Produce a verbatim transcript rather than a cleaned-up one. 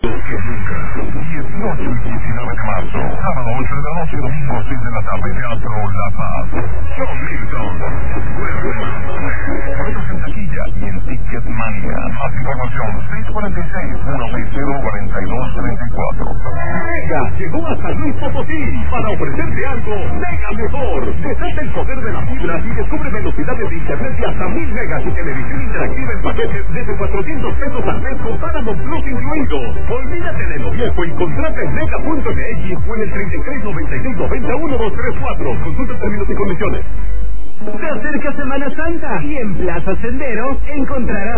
Que nunca, dieciocho y diecinueve de marzo, sábado ocho de la noche, domingo seis de la tarde, Teatro La Paz. John Milton, boletos en taquilla y en Ticketmania. Más información, seis cuatro seis, uno seis cero, cuatro dos tres cuatro. Mega llegó a San Luis Potosí para ofrecerte algo mega mejor. Desata el poder de la fibra y descubre velocidades de internet de hasta mil megas y televisión interactiva en paquetes desde cuatrocientos pesos al mes con Paramount Plus incluido. Olvídate de lo viejo y contrata en mega punto m x o en el treinta y tres noventa y seis noventa uno dos tres cuatro. Consulta términos y condiciones. Se acerca Semana Santa y en Plaza Sendero encontrarás